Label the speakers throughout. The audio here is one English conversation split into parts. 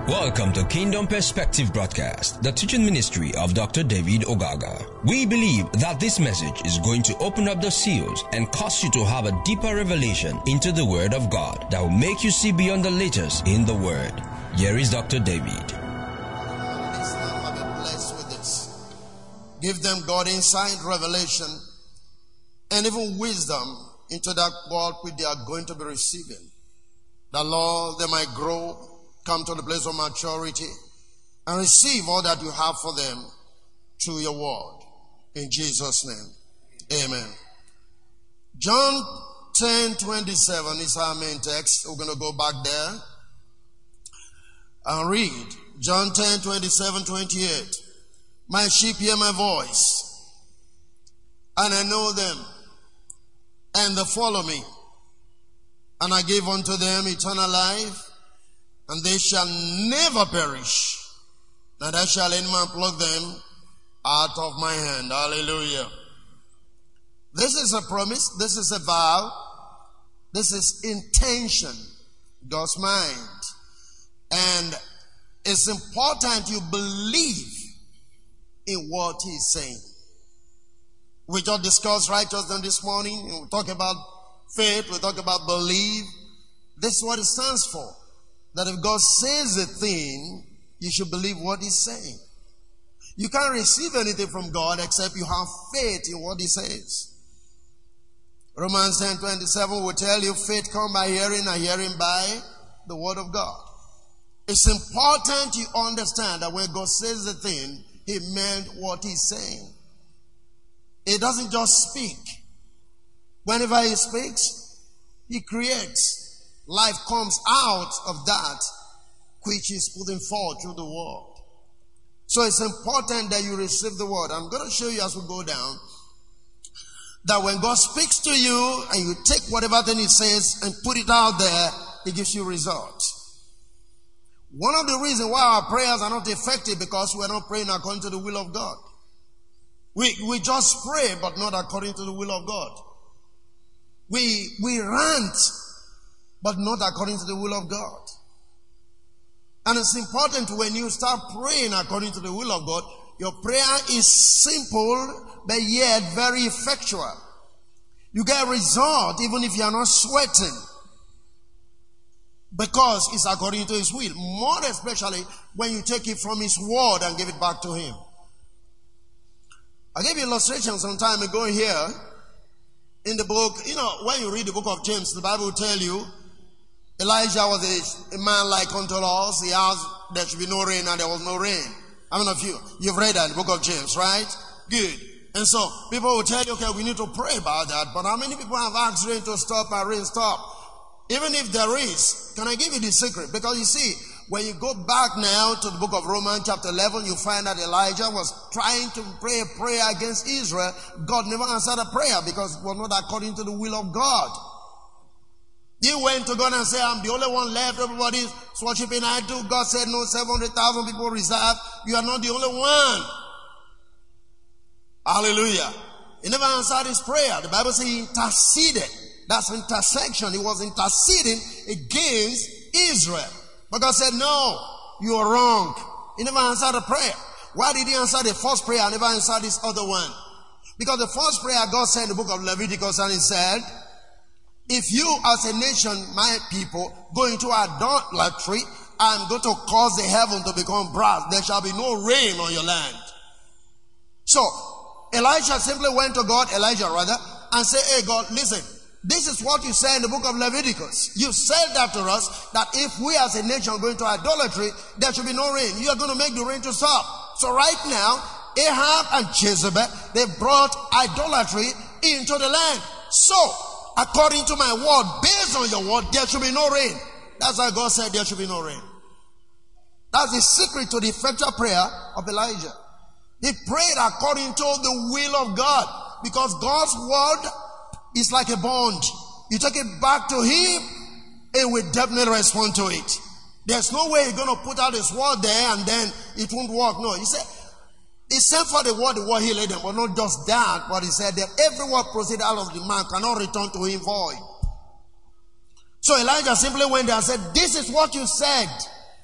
Speaker 1: Welcome to Kingdom Perspective Broadcast, the teaching ministry of Dr. David Ogaga. We believe that this message is going to open up the seals and cause you to have a deeper revelation into the Word of God that will make you see beyond the letters in the Word. Here is Dr. David.
Speaker 2: Blessed with this. Give them God insight, revelation, and even wisdom into that God which they are going to be receiving. That Lord, they might grow, come to the place of maturity, and receive all that you have for them through your word. In Jesus' name, amen. John 10:27 is our main text. We're going to go back there and read. John 10:27-28. My sheep hear my voice, and I know them, and they follow me. And I give unto them eternal life, and they shall never perish, neither shall any man pluck them out of my hand. Hallelujah. This is a promise. This is a vow. This is intention, God's mind. And it's important you believe in what He's saying. We just discussed righteousness this morning. We talk about faith. We talk about believe. This is what it stands for. That if God says a thing, you should believe what He's saying. You can't receive anything from God except you have faith in what He says. Romans 10:27 will tell you faith comes by hearing, and hearing by the word of God. It's important you understand that when God says a thing, He meant what He's saying. He doesn't just speak. Whenever He speaks, He creates. Life comes out of that which is putting forth through the word. So it's important that you receive the word. I'm going to show you as we go down that when God speaks to you and you take whatever thing He says and put it out there, He gives you results. One of the reasons why our prayers are not effective because we're not praying according to the will of God. We just pray but not according to the will of God. We rant but not according to the will of God. And it's important when you start praying according to the will of God, your prayer is simple, but yet very effectual. You get a result even if you are not sweating, because it's according to His will. More especially when you take it from His word and give it back to Him. I gave you illustration some time ago here in the book. You know, when you read the book of James, the Bible will tell you Elijah was a man like unto us. He asked there should be no rain, and there was no rain. How many of you've read that in the book of James, right? Good. And so people will tell you, okay, we need to pray about that. But how many people have asked rain to stop and rain stop? Even if there is, can I give you the secret? Because you see, when you go back now to the book of Romans chapter 11, you find that Elijah was trying to pray a prayer against Israel. God never answered a prayer because it was not according to the will of God. He went to God and said, I'm the only one left. Everybody's worshiping idol. God said, no, 700,000 people reserved. You are not the only one. Hallelujah. He never answered his prayer. The Bible says he interceded. That's intercession. He was interceding against Israel. But God said, no, you are wrong. He never answered a prayer. Why did He answer the first prayer and never answer this other one? Because the first prayer God said in the book of Leviticus, and He said, if you as a nation, my people, go into idolatry, I'm going to cause the heaven to become brass. There shall be no rain on your land. So, Elijah simply went to God, and said, hey God, listen, this is what you said in the book of Leviticus. You said that to us, that if we as a nation go into idolatry, there should be no rain. You are going to make the rain to stop. So right now, Ahab and Jezebel, they brought idolatry into the land. So, according to my word, based on your word, there should be no rain. That's why God said there should be no rain. That's the secret to the effectual prayer of Elijah. He prayed according to the will of God, because God's word is like a bond. You take it back to Him, He will definitely respond to it. There's no way He's going to put out His word there and then it won't work. No, He said, He sent for the word He laid them. But not just that, but He said that every word proceeded out of the mouth cannot return to Him void. So Elijah simply went there and said, this is what you said.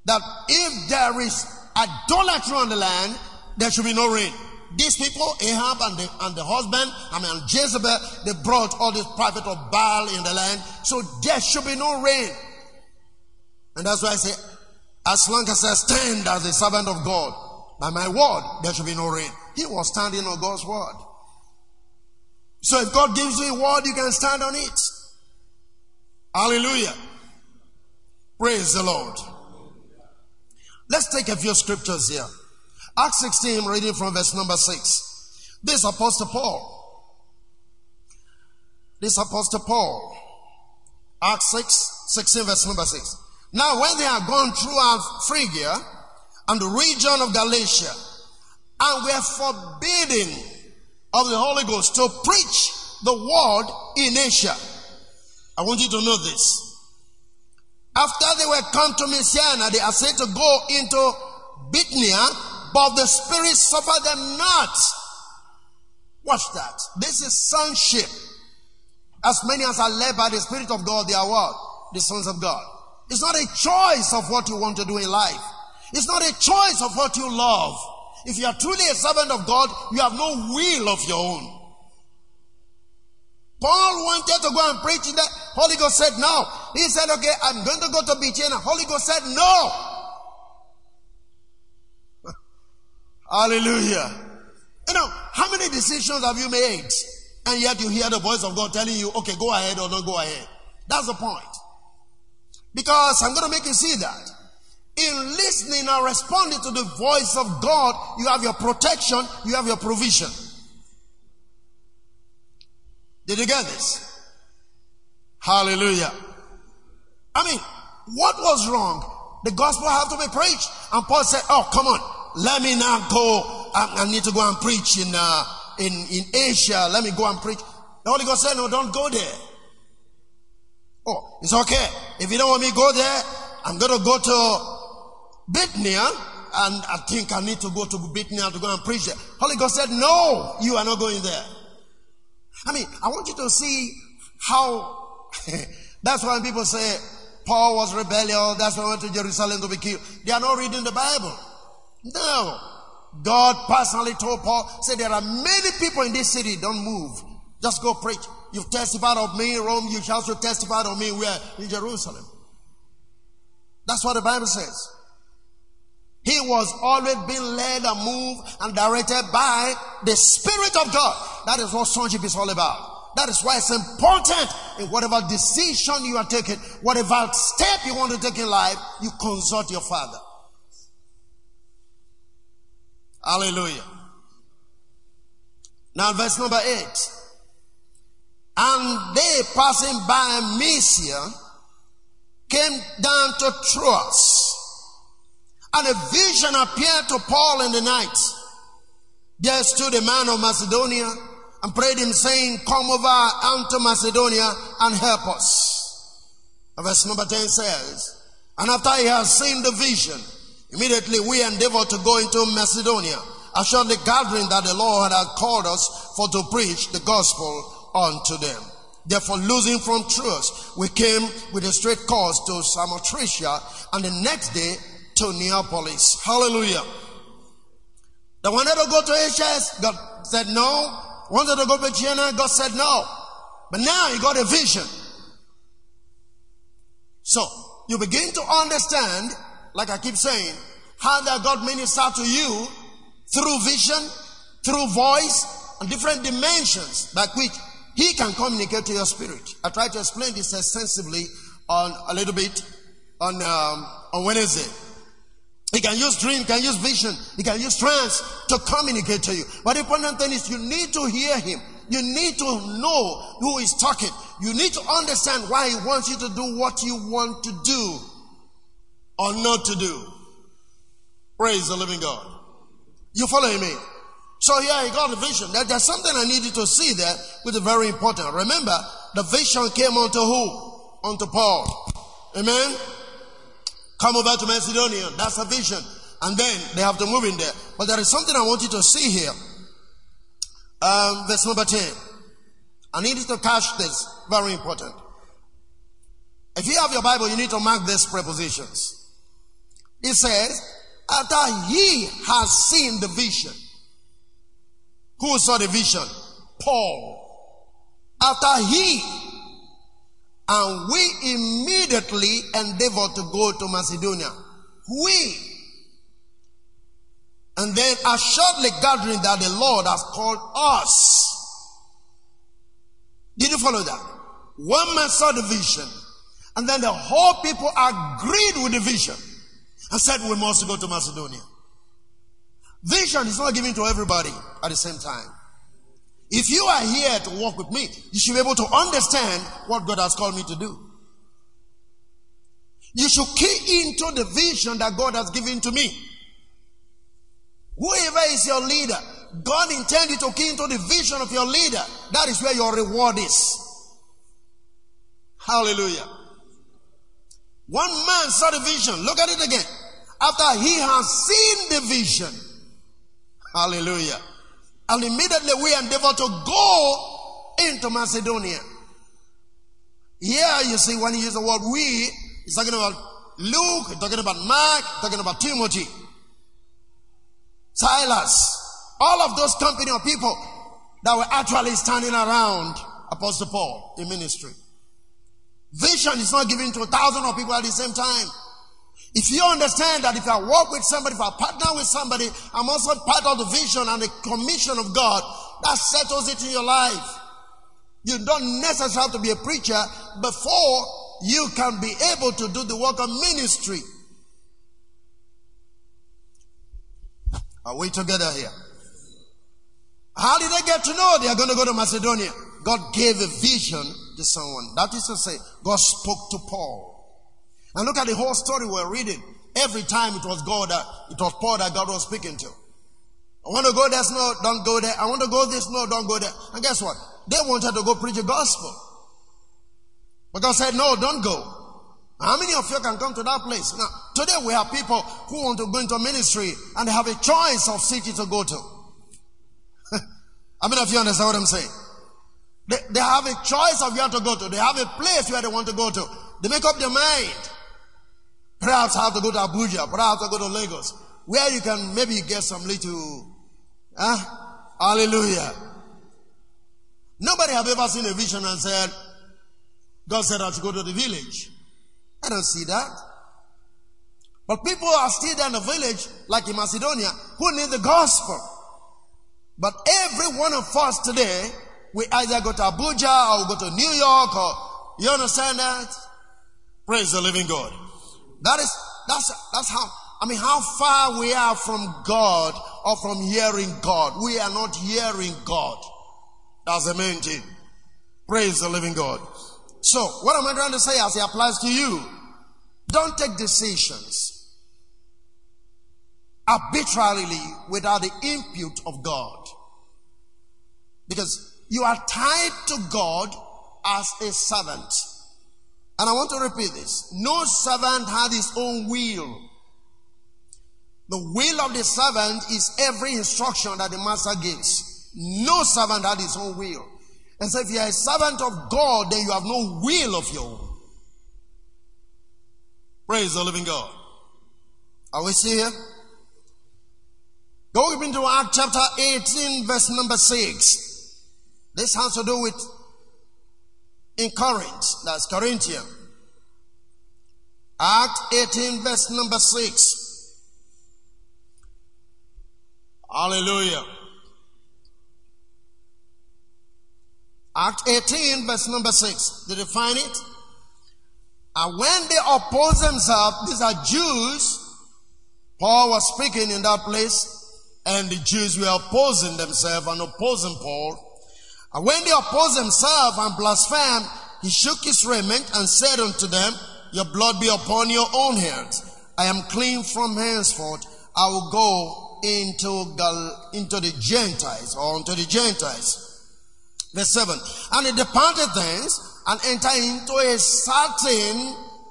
Speaker 2: that if there is idolatry on the land, there should be no rain. These people, Ahab and the husband, and Jezebel, they brought all this prophet of Baal in the land. So there should be no rain. And that's why I say, as long as I stand as a servant of God, by my word, there should be no rain. He was standing on God's word. So if God gives you a word, you can stand on it. Hallelujah. Praise the Lord. Let's take a few scriptures here. Acts 16, reading from verse number 6. This Apostle Paul. Acts 16, verse number 6. Now when they had gone throughout Phrygia and the region of Galatia, and were forbidden of the Holy Ghost to preach the word in Asia. I want you to know this. After they were come to Messiah, they are said to go into Bithynia, but the Spirit suffered them not. Watch that. This is sonship. As many as are led by the Spirit of God, they are what? The sons of God. It's not a choice of what you want to do in life. It's not a choice of what you love. If you are truly a servant of God, you have no will of your own. Paul wanted to go and preach in that. Holy Ghost said no. He said, okay, I'm going to go to Bithynia. Holy Ghost said no. Hallelujah. You know, how many decisions have you made? And yet you hear the voice of God telling you, okay, go ahead or don't go ahead. That's the point. Because I'm going to make you see that. In listening and responding to the voice of God, you have your protection, you have your provision. Did you get this? Hallelujah. I mean, what was wrong? The gospel had to be preached. And Paul said, oh, come on. Let me now go. I need to go and preach in Asia. Let me go and preach. The Holy Ghost said, no, don't go there. Oh, it's okay. If you don't want me to go there, I'm going to go to Bithynia, and I think I need to go to Bithynia to go and preach there. Holy Ghost said, no, you are not going there. I mean, I want you to see how, that's why people say, Paul was rebellious, that's why he went to Jerusalem to be killed. They are not reading the Bible. No. God personally told Paul, said, there are many people in this city, don't move. Just go preach. You've testified of me in Rome, you shall also testify of me where? In Jerusalem. That's what the Bible says. He was always being led and moved and directed by the Spirit of God. That is what sonship is all about. That is why it's important in whatever decision you are taking, whatever step you want to take in life, you consult your Father. Hallelujah. Now verse number 8. And they passing by Mysia came down to Troas. And a vision appeared to Paul in the night. There stood a man of Macedonia and prayed him, saying, come over unto Macedonia and help us. And verse number 10 says, and after he had seen the vision, immediately we endeavored to go into Macedonia, assured the gathering that the Lord had called us for to preach the gospel unto them. Therefore, losing from Troas, we came with a straight course to Samothracia, and the next day to Neapolis. Hallelujah. They wanted to go to Asia, God said no. Wanted to go to China, God said no. But now you got a vision. So, you begin to understand, like I keep saying, how that God ministered to you through vision, through voice, and different dimensions by which He can communicate to your spirit. I try to explain this extensively on a little bit on Wednesday. He can use dream, he can use vision, he can use trance to communicate to you. But the important thing is you need to hear Him. You need to know who is talking. You need to understand why He wants you to do what you want to do or not to do. Praise the living God. You following me? So here you got the vision. There's something I need you to see there which is very important. Remember, the vision came unto who? Unto Paul. Amen? Come over to Macedonia. That's a vision. And then they have to move in there. But there is something I want you to see here. Verse number 10. I need you to catch this. Very important. If you have your Bible, you need to mark these prepositions. It says, after he has seen the vision. Who saw the vision? Paul. After he, and we immediately endeavored to go to Macedonia. We. And then assuredly gathering that the Lord has called us. Did you follow that? One man saw the vision, and then the whole people agreed with the vision and said we must go to Macedonia. Vision is not given to everybody at the same time. If you are here to walk with me, you should be able to understand what God has called me to do. You should key into the vision that God has given to me. Whoever is your leader, God intended you to key into the vision of your leader. That is where your reward is. Hallelujah. One man saw the vision. Look at it again. After he has seen the vision. Hallelujah. And immediately we endeavor to go into Macedonia. Here you see when he uses the word we, he's talking about Luke, he's talking about Mark, he's talking about Timothy, Silas, all of those company of people that were actually standing around Apostle Paul in ministry. Vision is not given to 1,000 of people at the same time. If you understand that if I work with somebody, if I partner with somebody, I'm also part of the vision and the commission of God, that settles it in your life. You don't necessarily have to be a preacher before you can be able to do the work of ministry. Are we together here? How did they get to know they are going to go to Macedonia? God gave a vision to someone. That is to say, God spoke to Paul. And look at the whole story we're reading. Every time it was Paul that God was speaking to. I want to go there, no, don't go there. I want to go this, no, don't go there. And guess what? They wanted to go preach the gospel. But God said, no, don't go. How many of you can come to that place? Now, today we have people who want to go into ministry and they have a choice of city to go to. How many of you understand what I'm saying? They have a choice of where to go to. They have a place where they want to go to. They make up their mind. Perhaps I have to go to Abuja. Perhaps I have to go to Lagos. Where you can maybe get some little, hallelujah. Nobody have ever seen a vision and said, God said I should go to the village. I don't see that. But people are still there in the village, like in Macedonia, who need the gospel. But every one of us today, we either go to Abuja or go to New York, or you understand that? Praise the living God. That's how far we are from God or from hearing God. We are not hearing God. That's the main thing. Praise the living God. So, what am I trying to say as it applies to you? Don't take decisions arbitrarily without the input of God. Because you are tied to God as a servant. And I want to repeat this. No servant had his own will. The will of the servant is every instruction that the master gives. No servant had his own will. And so if you are a servant of God, then you have no will of your own. Praise the living God. Are we still here? Go into Acts chapter 18, verse number 6. This has to do with in Corinth, that's Corinthian. Act 18 verse number 6. Hallelujah. Act 18 verse number 6. Did you find it? And when they oppose themselves, these are Jews. Paul was speaking in that place, and the Jews were opposing themselves and opposing Paul. And when they opposed themselves and blasphemed, he shook his raiment and said unto them, your blood be upon your own heads. I am clean from henceforth. I will go into the Gentiles, or unto the Gentiles. Verse 7. And he departed thence and entered into a certain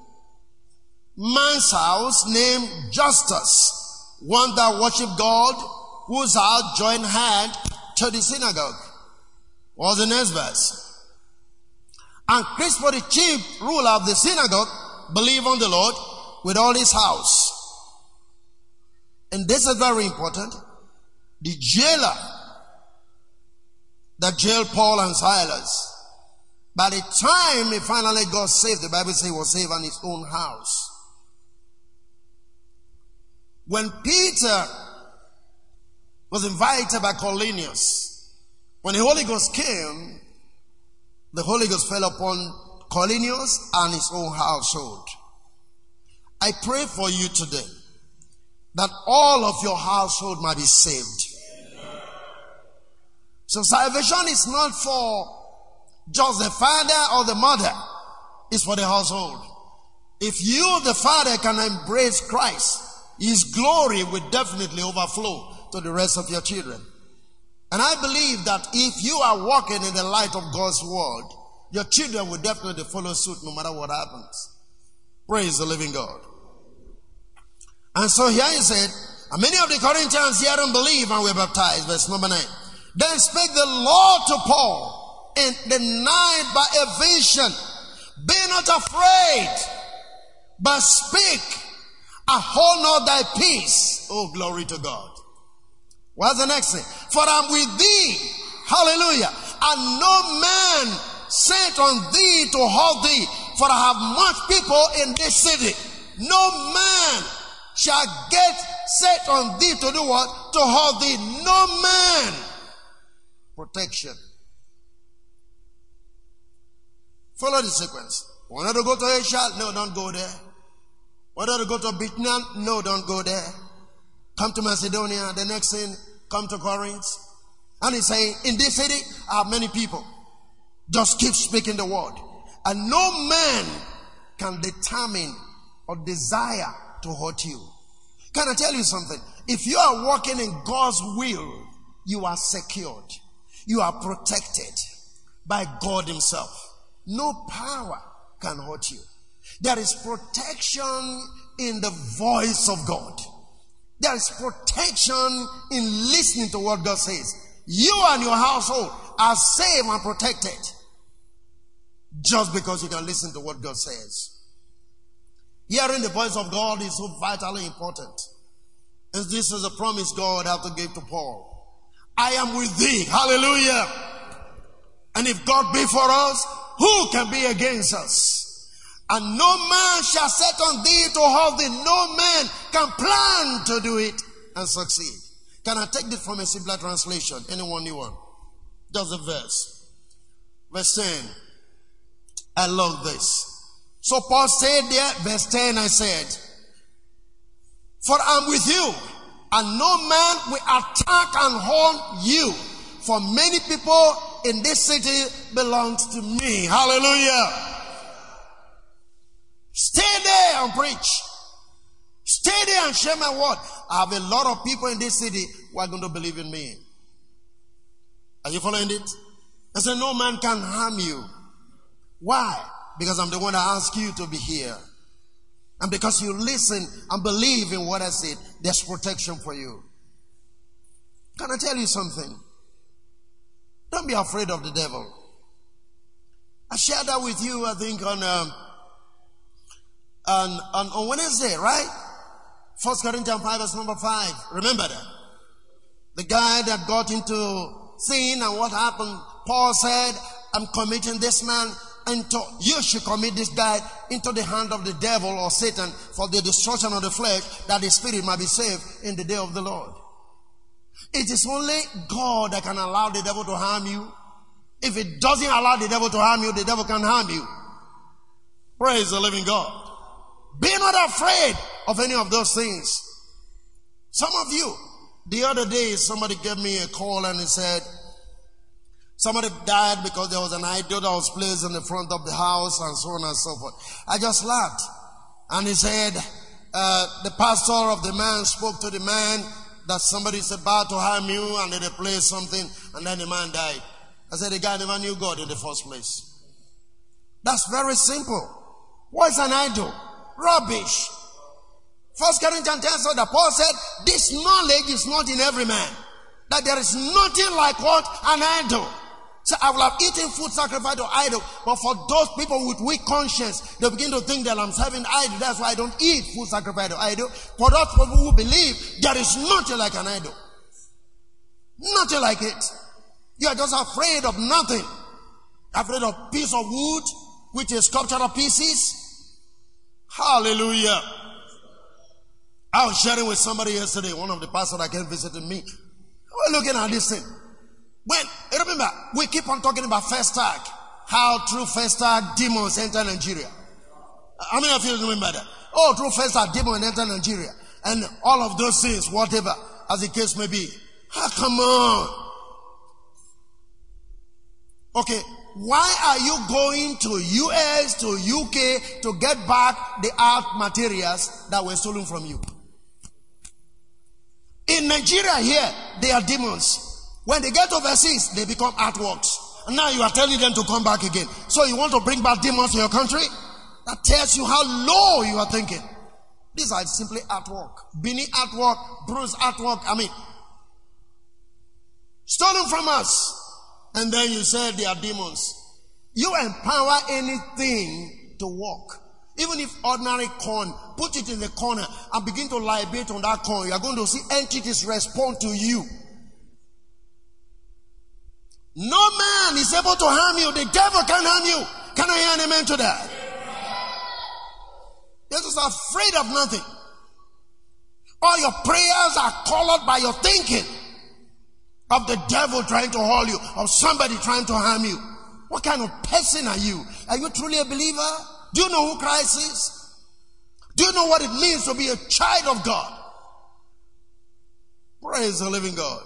Speaker 2: man's house named Justus, one that worshiped God, whose house joined hand to the synagogue. Was the next verse. And Crispus, the chief ruler of the synagogue, believed on the Lord with all his house. And this is very important. The jailer that jailed Paul and Silas, by the time he finally got saved, the Bible says he was saved in his own house. When Peter was invited by Cornelius, when the Holy Ghost came, the Holy Ghost fell upon Cornelius and his own household. I pray for you today that all of your household might be saved. So salvation is not for just the father or the mother. It's for the household. If you, the father, can embrace Christ, His glory will definitely overflow to the rest of your children. And I believe that if you are walking in the light of God's word, your children will definitely follow suit no matter what happens. Praise the living God. And so here he said, and many of the Corinthians here don't believe and were baptized. Verse number 9. Then spake the Lord to Paul in the night by a vision. Be not afraid, but speak, and hold not thy peace. Oh, glory to God. What's the next thing? For I'm with thee. Hallelujah. And no man sent on thee to hold thee. For I have much people in this city. No man shall get set on thee to do what? To hold thee. No man. Protection. Follow the sequence. Wanted to go to Asia? No, don't go there. Wanted to go to Bithynia? No, don't go there. Come to Macedonia. The next thing, come to Corinth. And he's saying, in this city, I have many people. Just keep speaking the word. And no man can determine or desire to hurt you. Can I tell you something? If you are walking in God's will, you are secured. You are protected by God Himself. No power can hurt you. There is protection in the voice of God. There is protection in listening to what God says. You and your household are safe and protected just because you can listen to what God says. Hearing the voice of God is so vitally important. And this is a promise God had to give to Paul. I am with thee. Hallelujah. And if God be for us, who can be against us? And no man shall set on thee to hold thee. No man can plan to do it and succeed. Can I take this from a simpler translation? Anyone new one? Just a verse. Verse 10. I love this. So Paul said there, verse 10, I said, for I'm with you, and no man will attack and harm you. For many people in this city belongs to me. Hallelujah. Stay there and preach. Stay there and share my word. I have a lot of people in this city who are going to believe in me. Are you following it? I said, no man can harm you. Why? Because I'm the one that asked you to be here. And because you listen and believe in what I said, there's protection for you. Can I tell you something? Don't be afraid of the devil. I shared that with you, I think, on Wednesday, right? 1 Corinthians 5 verse number 5. Remember that? The guy that got into sin and what happened, Paul said, I'm committing this man into, you should commit this guy into the hand of the devil or Satan for the destruction of the flesh, that the spirit might be saved in the day of the Lord. It is only God that can allow the devil to harm you. If it doesn't allow the devil to harm you, the devil can harm you. Praise the living God. Be not afraid of any of those things. Some of you, the other day, somebody gave me a call and he said, somebody died because there was an idol that was placed in the front of the house and so on and so forth. I just laughed. And he said, the pastor of the man spoke to the man that somebody is about to harm you, and they placed something, and then the man died. I said, the guy never knew God in the first place. That's very simple. What is an idol? Rubbish. 1 Corinthians 10 said that Paul said, this knowledge is not in every man. That there is nothing like what? An idol. So I will have eaten food sacrificed to idol. But for those people with weak conscience, they begin to think that I'm serving idol. That's why I don't eat food sacrificed to idol. For those people who believe there is nothing like an idol. Nothing like it. You are just afraid of nothing. Afraid of piece of wood, which is sculptural pieces. Hallelujah. I was sharing with somebody yesterday, one of the pastors that came visiting me. We're looking at this thing. Remember, we keep on talking about Festac. How through Festac, demons enter Nigeria. How many of you remember that? Oh, through Festac, demons enter Nigeria. And all of those things, whatever, as the case may be. Come on. Okay, why are you going to US, to UK, to get back the art materials that were stolen from you? In Nigeria here, they are demons. When they get overseas, they become artworks. And now you are telling them to come back again. So you want to bring back demons to your country? That tells you how low you are thinking. These are simply artwork. Beanie artwork, bronze artwork, stolen from us. And then you said they are demons. You empower anything to work. Even if ordinary corn, put it in the corner and begin to libate on that corn, you are going to see entities respond to you. No man is able to harm you. The devil can harm you. Can I hear an amen to that? You're just afraid of nothing. All your prayers are colored by your thinking of the devil trying to haul you, of somebody trying to harm you. What kind of person are you? Are you truly a believer? Do you know who Christ is? Do you know what it means to be a child of God? Praise the living God.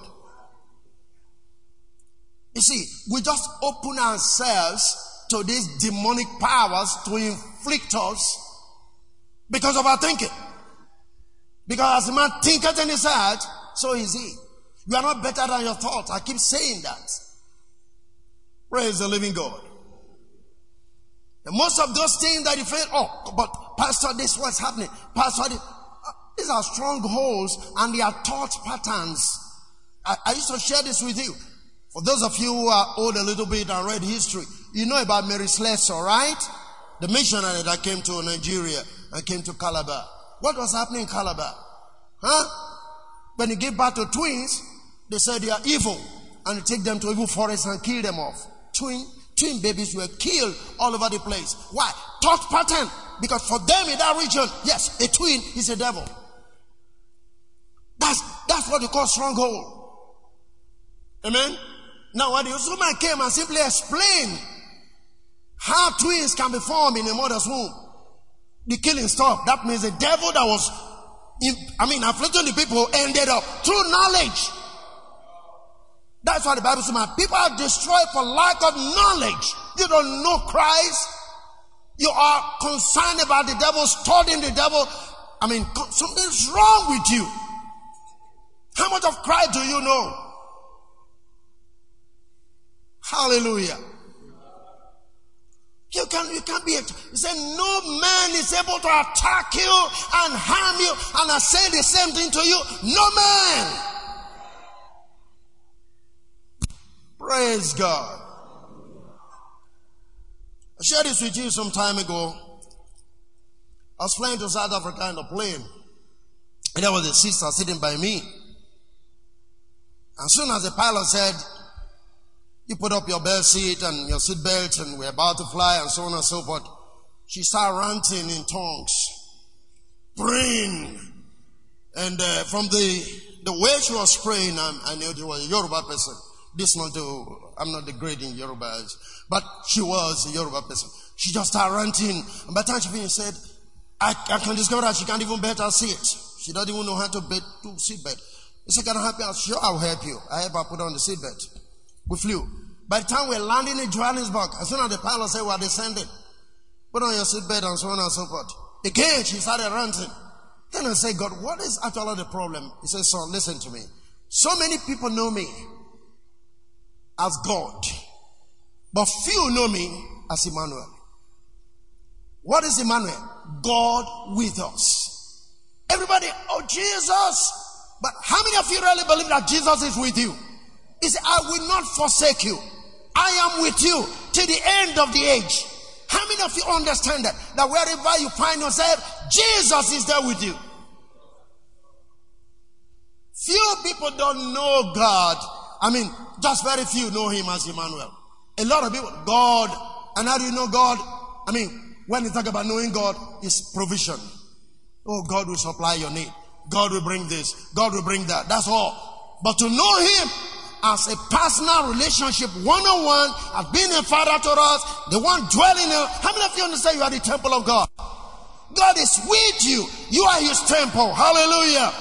Speaker 2: You see, we just open ourselves to these demonic powers to inflict us because of our thinking. Because as a man thinketh in his heart, so is he. You are not better than your thoughts. I keep saying that. Praise the living God. And most of those things that you feel, oh, but Pastor, this was happening. Pastor, these are strongholds and they are thought patterns. I used to share this with you. For those of you who are old a little bit and read history, you know about Mary Slessor, right? The missionary that came to Nigeria and came to Calabar. What was happening in Calabar? When you give birth to twins, they said they are evil. And you take them to evil forests and kill them off. Twin babies were killed all over the place. Why? Thought pattern. Because for them in that region, yes, a twin is a devil. That's what you call stronghold. Amen? Now, when the woman came and simply explained how twins can be formed in a mother's womb, the killing stopped. That means the devil that was, afflicting the people ended up through knowledge. That's why the Bible says, people are destroyed for lack of knowledge. You don't know Christ. You are concerned about the devil, studying the devil. Something's wrong with you. How much of Christ do you know? Hallelujah. You can't be. He said, no man is able to attack you and harm you. And I say the same thing to you. No man. Praise God. I shared this with you some time ago. I was flying to South Africa in a plane. And there was a sister sitting by me. As soon as the pilot said, you put up your belt seat and your seat belt and we're about to fly and so on and so forth, she started ranting in tongues, praying. And from the way she was praying, I knew she was a Yoruba person. I'm not the great in Yoruba, but she was a Yoruba person. She just started ranting. And by the time she finished, said, I can discover that she can't even bet her seat. She doesn't even know how to bet to seat belt. He said, can I help you? I said, sure, I'll help you. I help her put on the seat belt. We flew. By the time we're landing in Johannesburg, as soon as the pilot said we're descending, put on your seatbelt and so on and so forth. Again, she started ranting. Then I said, God, what is actually the problem? He said, son, listen to me. So many people know me as God, but few know me as Emmanuel. What is Emmanuel? God with us. Everybody, oh Jesus. But how many of you really believe that Jesus is with you? He said, I will not forsake you. I am with you till the end of the age. How many of you understand that? That wherever you find yourself, Jesus is there with you. Few people don't know God. I mean, just very few know him as Emmanuel. A lot of people, God. And how do you know God? I mean, when you talk about knowing God, it's provision. Oh, God will supply your need. God will bring this. God will bring that. That's all. But to know him as a personal relationship, one-on-one, as being a father to us, the one dwelling in. How many of you understand you are the temple of God? God is with you. You are his temple. Hallelujah.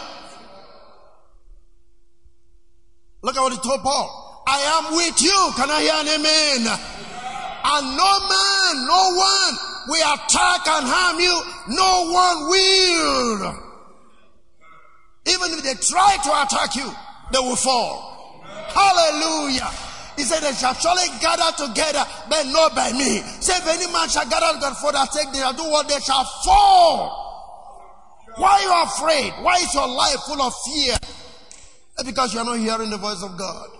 Speaker 2: Look at what he told Paul. I am with you. Can I hear an amen? And no man, no one will attack and harm you. No one will. Even if they try to attack you, they will fall. Hallelujah. He said, they shall surely gather together, but not by me. Say, if any man shall gather together for their sake, they shall do what they shall fall. Why are you afraid? Why is your life full of fear? Because you are not hearing the voice of God.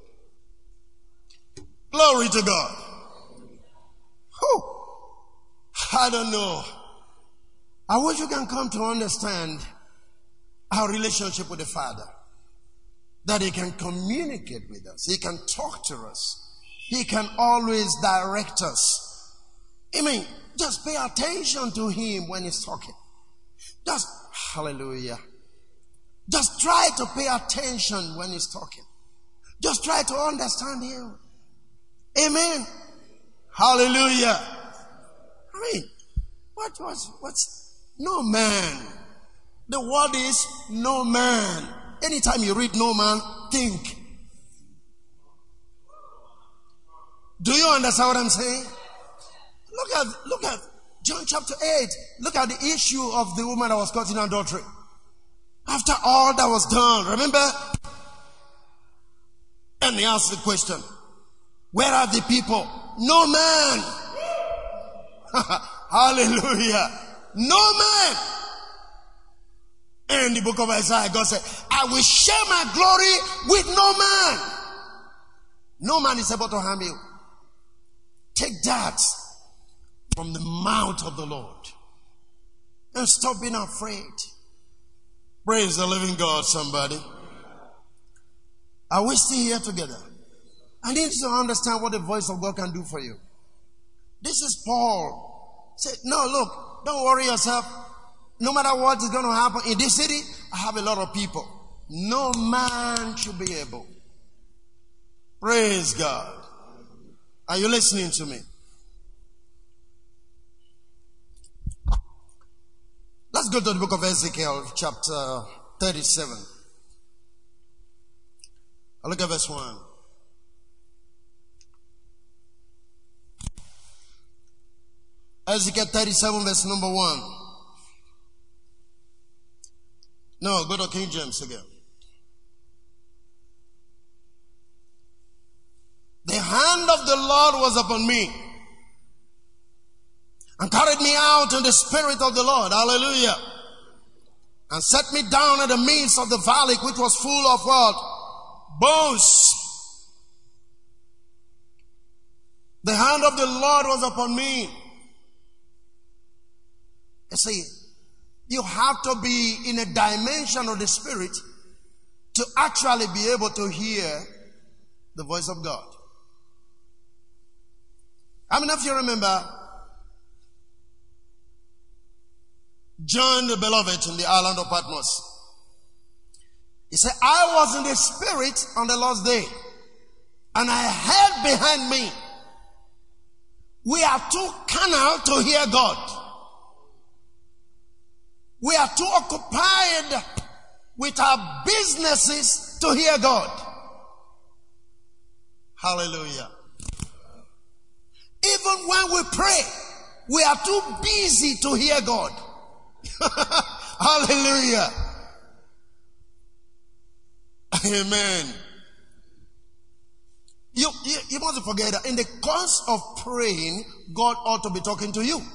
Speaker 2: Glory to God. Whew. I don't know. I wish you can come to understand our relationship with the Father. That he can communicate with us. He can talk to us. He can always direct us. I mean, just pay attention to him when he's talking. Just, hallelujah. Just try to pay attention when he's talking. Just try to understand him. Amen. Hallelujah. I mean, what's no man? The word is no man. Anytime you read no man, think. Do you understand what I'm saying? Look at John chapter 8. Look at the issue of the woman that was caught in adultery. After all that was done, remember? And he asked the question, where are the people? No man. Hallelujah. No man. In the book of Isaiah, God said, I will share my glory with no man. No man is able to harm you. Take that from the mouth of the Lord. And stop being afraid. Praise the living God, somebody. Are we still here together? I need you to understand what the voice of God can do for you. This is Paul. Say, no, look, don't worry yourself. No matter what is going to happen in this city, I have a lot of people. No man should be able. Praise God. Are you listening to me? Let's go to the book of Ezekiel, chapter 37. I'll look at verse 1. Ezekiel 37, verse number 1. No, go to King James again. The hand of the Lord was upon me and carried me out in the spirit of the Lord. Hallelujah. And set me down in the midst of the valley, which was full of what? Bones. The hand of the Lord was upon me. You see, you have to be in a dimension of the spirit to actually be able to hear the voice of God. How many of you remember John the Beloved in the island of Patmos? He said, I was in the spirit on the last day, and I heard behind me, we are too carnal to hear God. We are too occupied with our businesses to hear God. Hallelujah. Even when we pray, we are too busy to hear God. Hallelujah. Amen. You must forget that in the course of praying, God ought to be talking to you.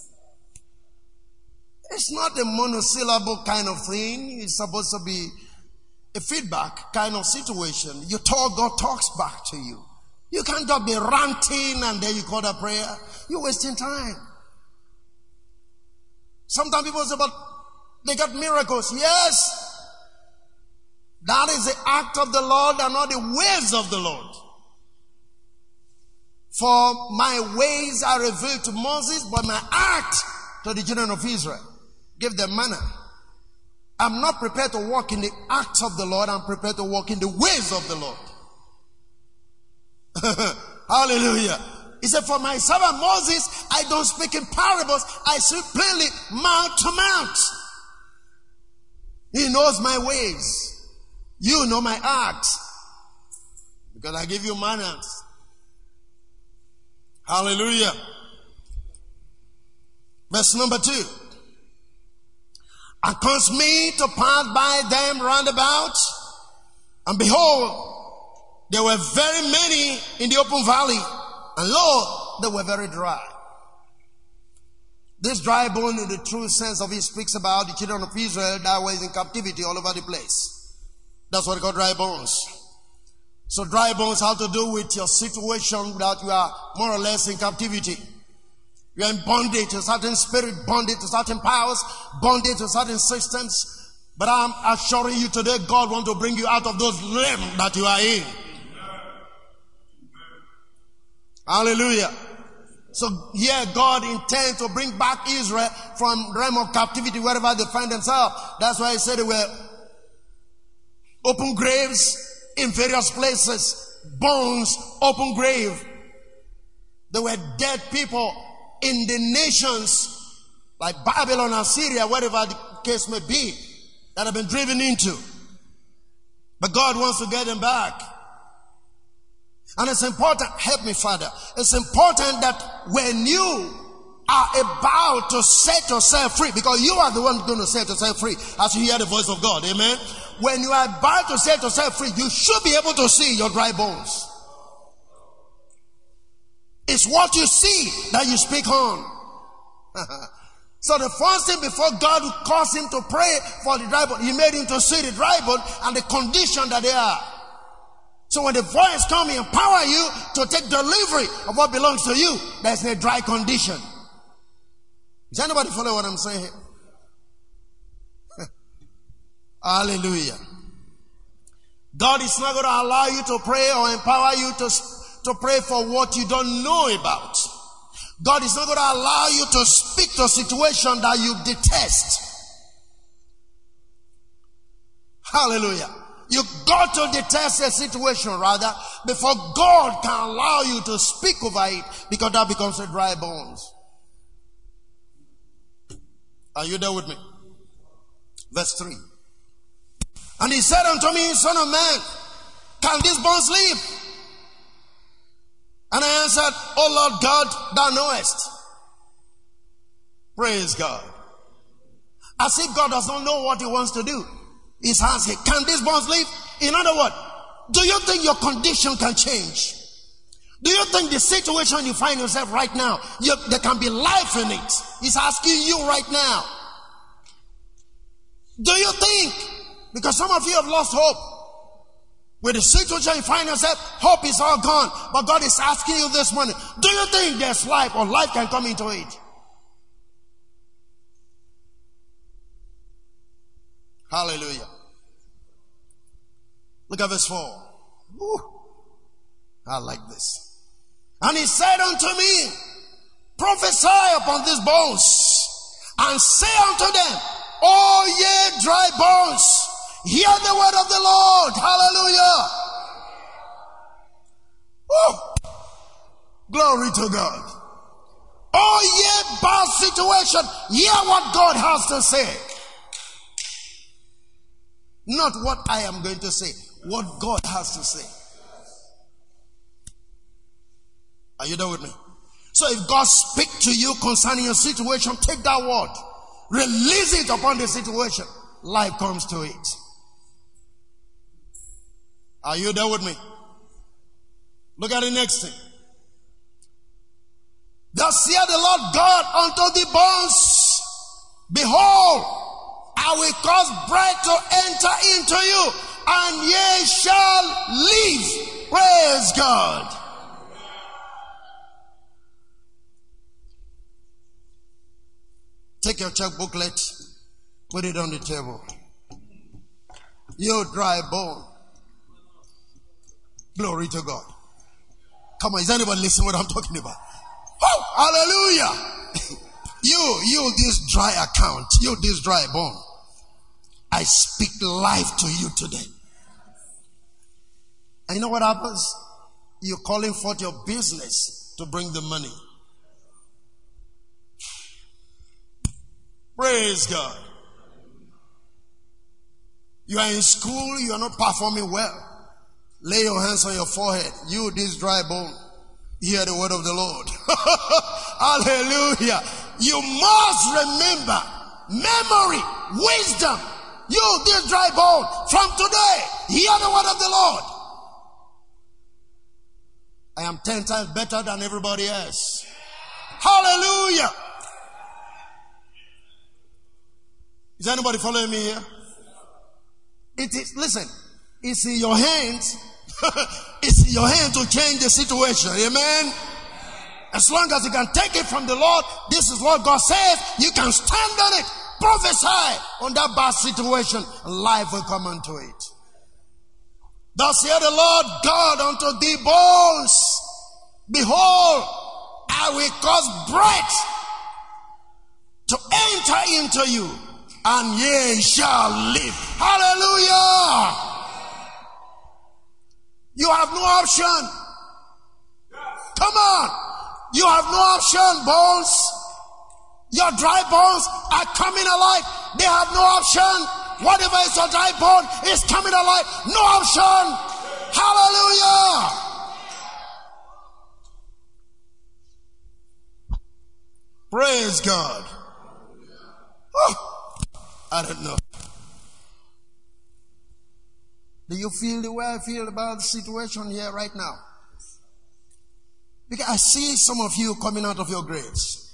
Speaker 2: It's not a monosyllable kind of thing. It's supposed to be a feedback kind of situation. You talk, God talks back to you. You can't just be ranting and then you call that prayer. You're wasting time. Sometimes people say, but they got miracles. Yes. That is the act of the Lord and not the ways of the Lord. For my ways are revealed to Moses, but my act to the children of Israel. Give them manna. I'm not prepared to walk in the acts of the Lord. I'm prepared to walk in the ways of the Lord. Hallelujah. He said, for my servant Moses, I don't speak in parables. I speak plainly mouth to mouth. He knows my ways. You know my acts. Because I give you manners. Hallelujah. Verse number 2. And caused me to pass by them round about, and behold, there were very many in the open valley, and lo, they were very dry. This dry bone, in the true sense of it, speaks about the children of Israel that were in captivity all over the place. That's what they call dry bones. So dry bones have to do with your situation that you are more or less in captivity. You are in bondage to certain spirit, bondage to certain powers, bondage to certain systems. But I'm assuring you today, God wants to bring you out of those realms that you are in. Hallelujah. So here God intends to bring back Israel from realm of captivity wherever they find themselves. That's why he said they were open graves in various places. Bones, open grave. There were dead people in the nations like Babylon and Syria, whatever the case may be, that have been driven into. But God wants to get them back. And it's important, help me Father, it's important that when you are about to set yourself free, because you are the one going to set yourself free as you hear the voice of God, amen? When you are about to set yourself free, you should be able to see your dry bones. It's what you see that you speak on. So the first thing before God caused him to pray for the dry bone, he made him to see the dry bone and the condition that they are. So when the voice comes and empower you to take delivery of what belongs to you, there's a dry condition. Does anybody follow what I'm saying here? Hallelujah. God is not going to allow you to pray or empower you to pray for what you don't know about. God is not going to allow you to speak to a situation that you detest. Hallelujah. You got to detest a situation rather before God can allow you to speak over it, because that becomes a dry bones. Are you there with me? Verse 3. And he said unto me, Son of man, can these bones live? And I answered, O Lord God, thou knowest. Praise God. As if God does not know what he wants to do. He's asking, can these bones live? In other words, do you think your condition can change? Do you think the situation you find yourself right now, there can be life in it? He's asking you right now. Do you think? Because some of you have lost hope. With the situation you find yourself, hope is all gone. But God is asking you this morning, do you think there's life or life can come into it? Hallelujah. Look at verse 4. Woo. I like this. And he said unto me, prophesy upon these bones, and say unto them, O ye dry bones, hear the word of the Lord. Hallelujah. Woo. Glory to God. Oh ye bad situation, hear what God has to say. Not what I am going to say, what God has to say. Are you there with me? So if God speaks to you concerning your situation, take that word, release it upon the situation. Life comes to it. Are you there with me? Look at the next thing. Thus saith the Lord God unto the bones, behold, I will cause breath to enter into you, and ye shall live. Praise God. Take your check booklet, put it on the table. You dry bone. Glory to God. Come on, is anybody listening to what I'm talking about? Oh, hallelujah. You this dry account, you this dry bone. I speak life to you today. And you know what happens? You're calling forth your business to bring the money. Praise God. You are in school, you are not performing well. Lay your hands on your forehead. You, this dry bone, hear the word of the Lord. Hallelujah. You must remember memory, wisdom. You, this dry bone, from today, hear the word of the Lord. I am 10 times better than everybody else. Hallelujah. Is anybody following me here? It is, listen, it's in your hands. It's in your hand to change the situation. Amen. As long as you can take it from the Lord, this is what God says, you can stand on it, prophesy on that bad situation, and life will come unto it. Thus saith the Lord God unto thee, bones, behold, I will cause breath to enter into you, and ye shall live. Hallelujah. You have no option. Come on. You have no option, bones. Your dry bones are coming alive. They have no option. Whatever is your dry bone is coming alive. No option. Hallelujah. Praise God. Oh, I don't know. Do you feel the way I feel about the situation here right now? Because I see some of you coming out of your graves.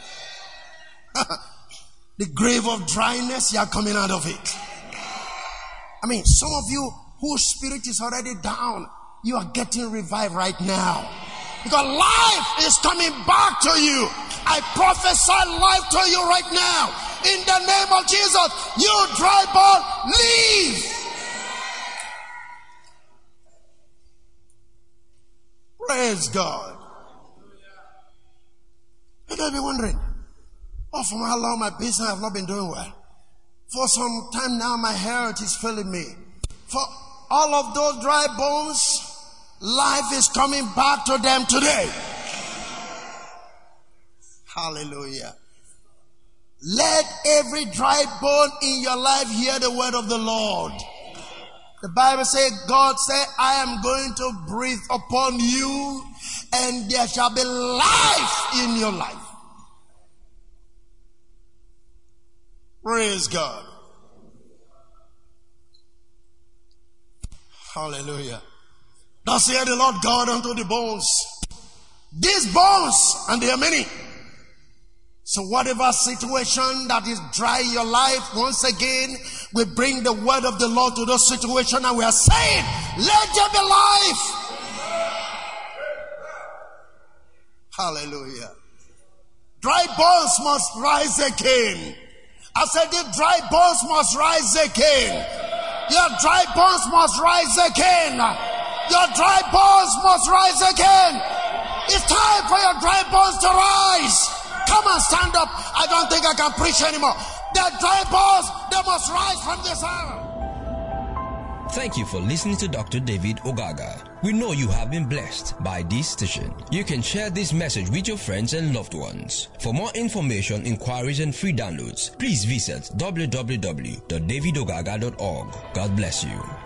Speaker 2: The grave of dryness, you are coming out of it. I mean, some of you whose spirit is already down, you are getting revived right now. Because life is coming back to you. I prophesy life to you right now. In the name of Jesus, you dry bone, leave. Praise God. You may be wondering, from how long my business have not been doing well. For some time now, my health is failing me. For all of those dry bones, life is coming back to them today. Hallelujah. Let every dry bone in your life hear the word of the Lord. The Bible says, God said, I am going to breathe upon you, and there shall be life in your life. Praise God. Hallelujah. Thus saith the Lord God unto the bones. These bones, and they are many. So whatever situation that is dry in your life, once again, we bring the word of the Lord to those situations, and we are saying, let there be life. Hallelujah. Dry bones must rise again. I said the dry bones must rise again. Your dry bones must rise again. Your dry bones must rise again. It's time for your dry bones to rise. Come and stand up. I don't think I can preach anymore. The dry bones, they must rise from this hour.
Speaker 1: Thank you for listening to Dr. David Ogaga. We know you have been blessed by this station. You can share this message with your friends and loved ones. For more information, inquiries, and free downloads, please visit www.davidogaga.org. God bless you.